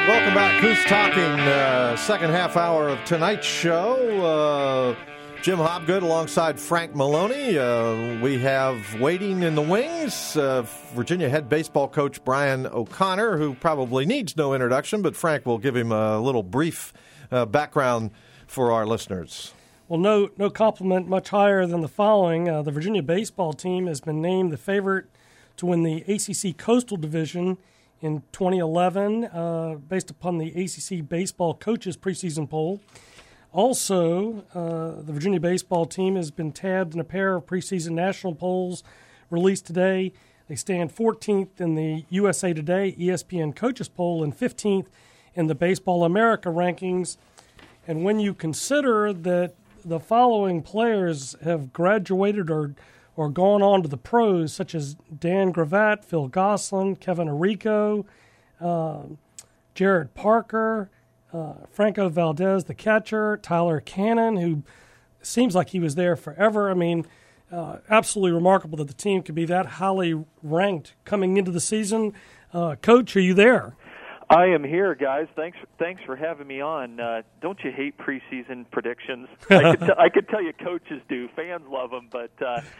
Welcome back. Who's Talking? Second half hour of tonight's show. Jim Hobgood alongside Frank Maloney. We have waiting in the wings Virginia head baseball coach Brian O'Connor, who probably needs no introduction, but Frank will give him a little brief background for our listeners. Well, no compliment much higher than the following. The Virginia baseball team has been named the favorite to win the ACC Coastal Division in 2011, based upon the ACC Baseball Coaches preseason poll. Also, the Virginia baseball team has been tabbed in a pair of preseason national polls released today. They stand 14th in the USA Today ESPN Coaches poll and 15th in the Baseball America rankings. And when you consider that the following players have graduated or gone on to the pros, such as Dan Gravatt, Phil Gosselin, Kevin Arrico, Jared Parker, Franco Valdez, the catcher, Tyler Cannon, who seems like he was there forever. I mean, absolutely remarkable that the team could be that highly ranked coming into the season. Coach, are you there? I am here, guys. Thanks for having me on. Don't you hate preseason predictions? I could tell you coaches do. Fans love them, but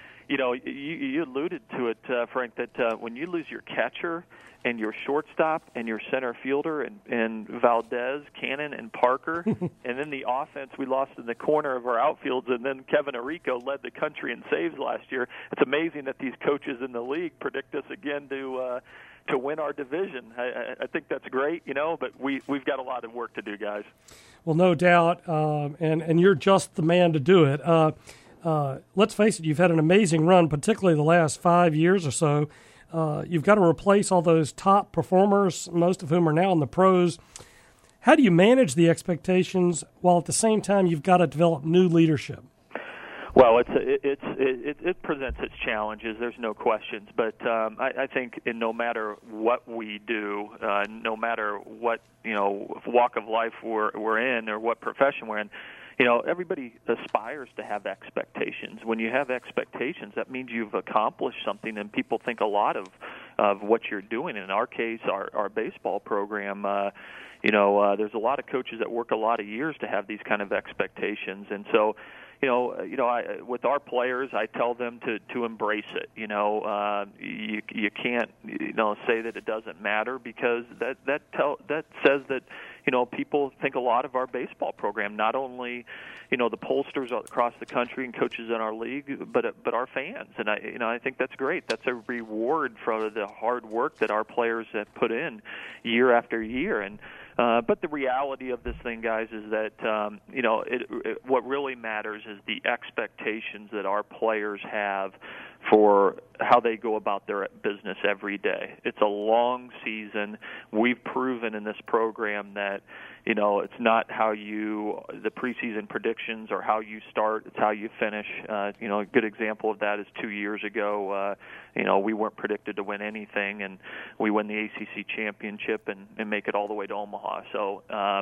you alluded to it, Frank, that when you lose your catcher and your shortstop and your center fielder and Valdez, Cannon, and Parker, and then the offense we lost in the corner of our outfields, and then Kevin Arrico led the country in saves last year. It's amazing that these coaches in the league predict us again to win our division. I think that's great, but we've got a lot of work to do, guys. Well, no doubt, and you're just the man to do it. Let's face it, you've had an amazing run, particularly the last 5 years or so. You've got to replace all those top performers, most of whom are now in the pros. How do you manage the expectations while at the same time you've got to develop new leadership? Well, it presents its challenges. There's no questions, but I think no matter what we do, no matter what walk of life we're in or what profession we're in, everybody aspires to have expectations. When you have expectations, that means you've accomplished something, and people think a lot of what you're doing. In our case, our baseball program, there's a lot of coaches that work a lot of years to have these kind of expectations, and so. With our players, I tell them to embrace it. You can't say that it doesn't matter, because that says that people think a lot of our baseball program, not only the pollsters across the country and coaches in our league, but our fans. And I think that's great. That's a reward for the hard work that our players have put in year after year. And but the reality of this thing, guys, is that what really matters is the expectations that our players have for how they go about their business every day. It's a long season. We've proven in this program that it's not the preseason predictions or how you start, it's how you finish. A good example of that is 2 years ago. We weren't predicted to win anything, and we win the ACC championship and make it all the way to Omaha. So,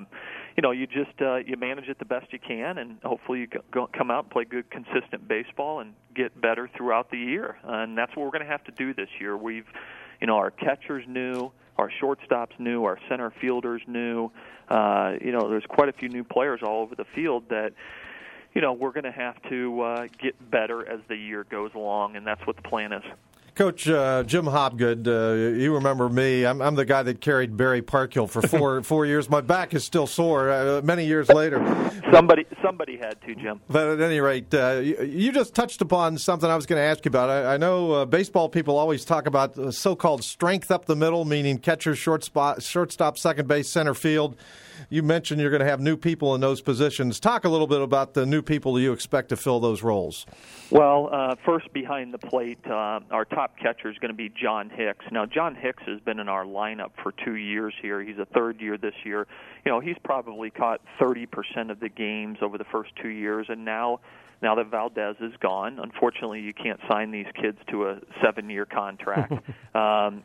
you manage it the best you can, and hopefully you come out and play good, consistent baseball and get better throughout the year. And that's what we're going to have to do this year. Our catcher's new. Our shortstop's new, our center fielder's new. There's quite a few new players all over the field that, we're going to have to get better as the year goes along, and that's what the plan is. Coach Jim Hobgood, you remember me. I'm the guy that carried Barry Parkhill for four years. My back is still sore many years later. Somebody had to, Jim. But at any rate, you just touched upon something I was going to ask you about. I know baseball people always talk about so-called strength up the middle, meaning catcher, shortstop, second base, center field. You mentioned you're going to have new people in those positions. Talk a little bit about the new people you expect to fill those roles. Well, first behind the plate, our top catcher is going to be John Hicks. Now, John Hicks has been in our lineup for 2 years here. He's a third year this year. He's probably caught 30% of the games over the first 2 years, and now that Valdez is gone, unfortunately you can't sign these kids to a 7-year contract.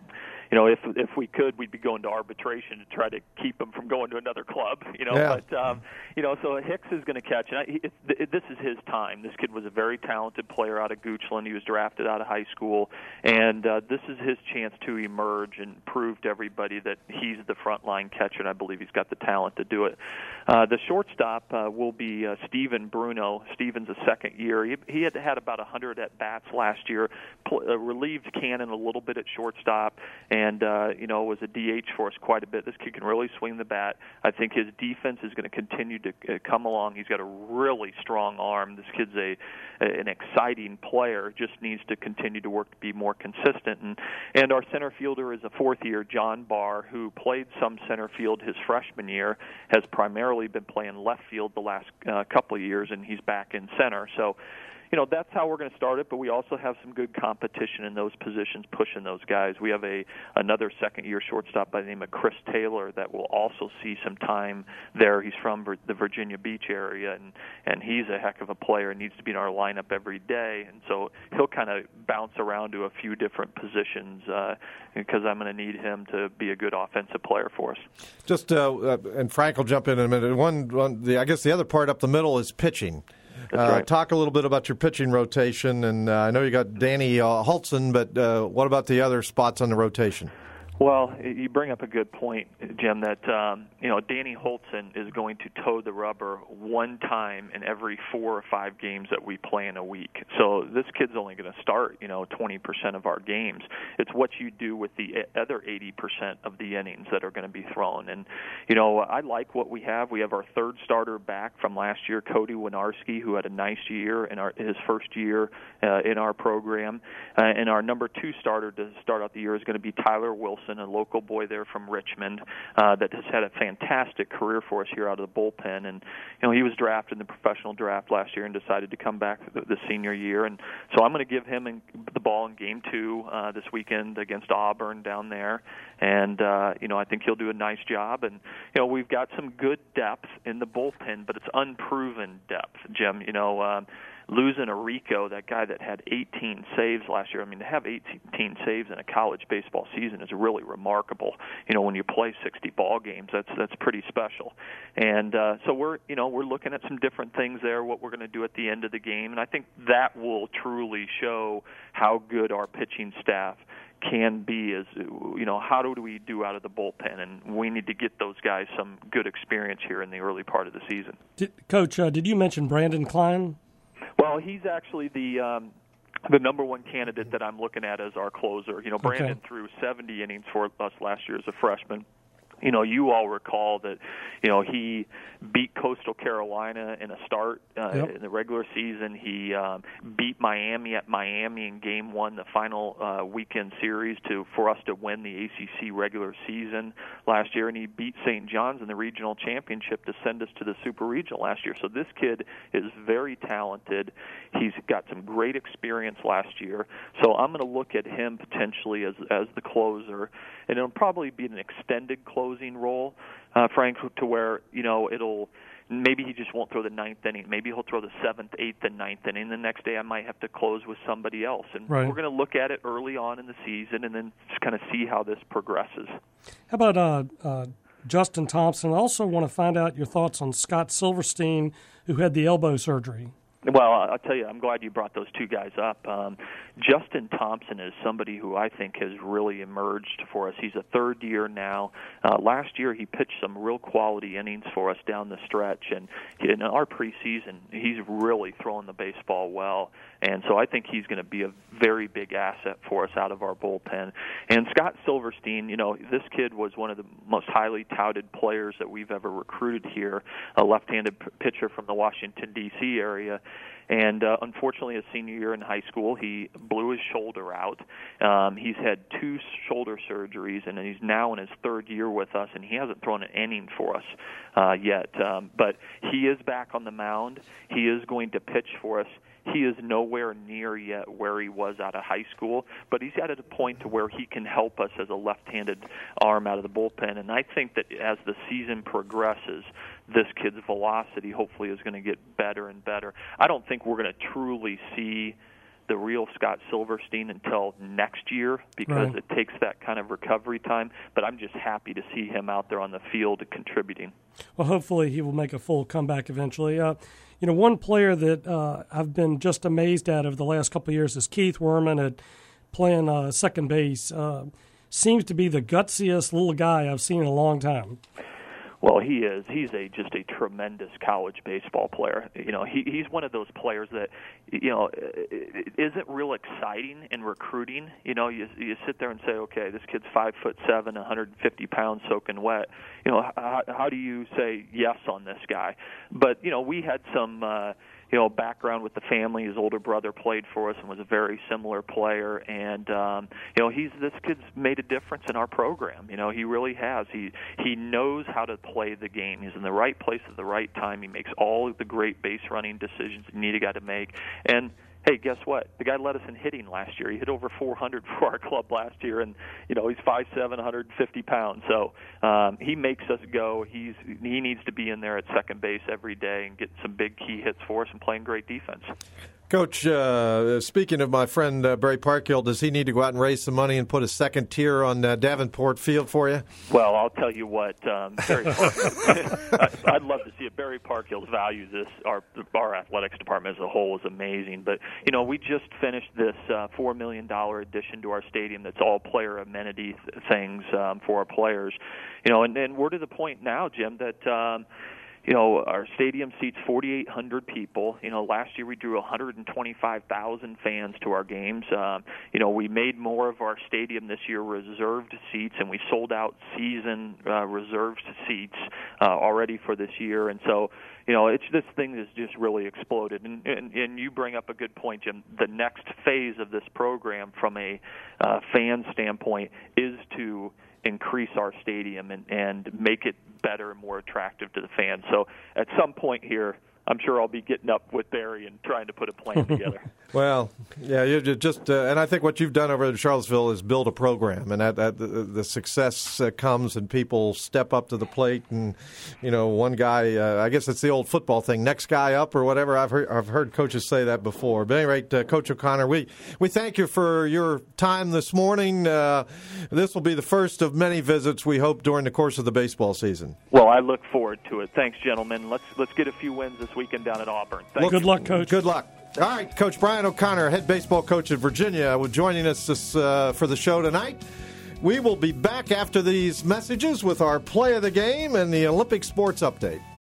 if we could, we'd be going to arbitration to try to keep him from going to another club. Yeah. But so Hicks is going to catch. And this is his time. This kid was a very talented player out of Goochland. He was drafted out of high school, and this is his chance to emerge and prove to everybody that he's the frontline catcher, and I believe he's got the talent to do it. The shortstop will be Steven Bruno. Steven's a second year. He had about 100 at-bats last year, relieved Cannon a little bit at shortstop, and was a DH for us quite a bit. This kid can really swing the bat. I think his defense is going to continue to come along. He's got a really strong arm. This kid's an exciting player, just needs to continue to work to be more consistent. And our center fielder is a fourth-year, John Barr, who played some center field his freshman year, has primarily been playing left field the last couple of years, and he's back in center. So, that's how we're going to start it, but we also have some good competition in those positions pushing those guys. We have another second-year shortstop by the name of Chris Taylor that will also see some time there. He's from the Virginia Beach area, and he's a heck of a player and needs to be in our lineup every day. And so he'll kind of bounce around to a few different positions because I'm going to need him to be a good offensive player for us. Just and Frank will jump in a minute. I guess the other part up the middle is pitching. That's right. Talk a little bit about your pitching rotation, and I know you got Danny Hultzen, but what about the other spots on the rotation? Well, you bring up a good point, Jim, that, Danny Hultzen is going to toe the rubber one time in every 4 or 5 games that we play in a week. So this kid's only going to start, 20% of our games. It's what you do with the other 80% of the innings that are going to be thrown. And, I like what we have. We have our third starter back from last year, Cody Winarski, who had a nice year in his first year in our program. And our number 2 starter to start out the year is going to be Tyler Wilson, a local boy there from Richmond that has had a fantastic career for us here out of the bullpen. And, he was drafted in the professional draft last year and decided to come back the senior year. And so I'm going to give him the ball in Game 2 this weekend against Auburn down there. And, I think he'll do a nice job. And, we've got some good depth in the bullpen, but it's unproven depth, Jim. Losing Arico, that guy that had 18 saves last year. I mean, to have 18 saves in a college baseball season is really remarkable. When you play 60 ball games, that's pretty special. And so we're looking at some different things there, what we're going to do at the end of the game, and I think that will truly show how good our pitching staff can be. As how do we do out of the bullpen, and we need to get those guys some good experience here in the early part of the season. Coach, did you mention Brandon Klein? Well, he's actually the number one candidate that I'm looking at as our closer. Brandon threw 70 innings for us last year as a freshman. You all recall that, he beat Coastal Carolina in a start in the regular season. He beat Miami at Miami in Game 1, the final weekend series, for us to win the ACC regular season last year. And he beat St. John's in the regional championship to send us to the Super Regional last year. So this kid is very talented. He's got some great experience last year. So I'm going to look at him potentially as the closer. And it'll probably be an extended closing role, Frank, to where, maybe he just won't throw the 9th inning. Maybe he'll throw the 7th, 8th, and 9th inning. The next day I might have to close with somebody else. And We're going to look at it early on in the season and then just kind of see how this progresses. How about Justin Thompson? I also want to find out your thoughts on Scott Silverstein, who had the elbow surgery. Well, I'll tell you, I'm glad you brought those two guys up. Justin Thompson is somebody who I think has really emerged for us. He's a third year now. Last year he pitched some real quality innings for us down the stretch, and in our preseason he's really throwing the baseball well. And so I think he's going to be a very big asset for us out of our bullpen. And Scott Silverstein, this kid was one of the most highly touted players that we've ever recruited here, a left-handed pitcher from the Washington, D.C. area. And unfortunately, his senior year in high school, he blew his shoulder out. He's had 2 shoulder surgeries, and he's now in his third year with us, and he hasn't thrown an inning for us yet. But he is back on the mound. He is going to pitch for us. He is nowhere near yet where he was out of high school, but he's at a point to where he can help us as a left-handed arm out of the bullpen. And I think that as the season progresses, this kid's velocity hopefully is going to get better and better. I don't think we're going to truly see the real Scott Silverstein until next year because it takes that kind of recovery time. But I'm just happy to see him out there on the field contributing. Well, hopefully he will make a full comeback eventually. One player that I've been just amazed at over the last couple of years is Keith Werman at playing second base. Seems to be the gutsiest little guy I've seen in a long time. Well, he is. He's just a tremendous college baseball player. He's one of those players that, isn't real exciting in recruiting. You sit there and say, okay, this kid's 5'7", 150 pounds, soaking wet. How do you say yes on this guy? But we had some. Background with the family. His older brother played for us and was a very similar player. And, this kid's made a difference in our program. He really has. He knows how to play the game. He's in the right place at the right time. He makes all of the great base running decisions you need a guy to make. And, hey, guess what? The guy led us in hitting last year. He hit over 400 for our club last year, and he's 5'7", 150 pounds. So he makes us go. He needs to be in there at second base every day and get some big key hits for us and playing great defense. Coach, speaking of my friend Barry Parkhill, does he need to go out and raise some money and put a second tier on Davenport Field for you? Well, I'll tell you what, Barry Parkhill, I'd love to see it. Barry Parkhill's values our athletics department as a whole is amazing. But, we just finished this $4 million addition to our stadium that's all player amenity things for our players. And we're to the point now, Jim, that our stadium seats 4,800 people. Last year we drew 125,000 fans to our games. We made more of our stadium this year reserved seats, and we sold out season reserved seats already for this year. And so, this thing has just really exploded. And you bring up a good point, Jim. The next phase of this program from a fan standpoint is to increase our stadium and make it better and more attractive to the fans. So at some point here, I'm sure I'll be getting up with Barry and trying to put a plan together. Well, yeah, you just and I think what you've done over in Charlottesville is build a program, and that the success comes and people step up to the plate, and one guy, I guess it's the old football thing, next guy up or whatever. I've heard coaches say that before. But at any rate, Coach O'Connor, we thank you for your time this morning. This will be the first of many visits we hope during the course of the baseball season. Well, I look forward to it. Thanks, gentlemen. Let's get a few wins this weekend down at Auburn. Good luck, Coach. Good luck. All right, Coach Brian O'Connor, head baseball coach at Virginia, joining us for the show tonight. We will be back after these messages with our play of the game and the Olympic sports update.